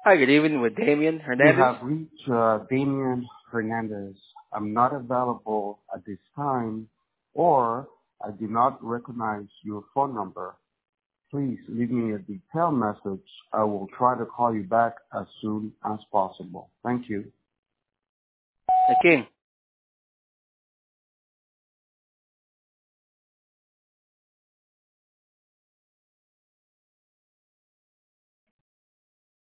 Hi, good evening with Damian You Hernandez. have reached Damian Hernandez. I'm not available at this time, or I do not recognize your phone number. Please leave me a detailed message. I will try to call you back as soon as possible. Thank you. King.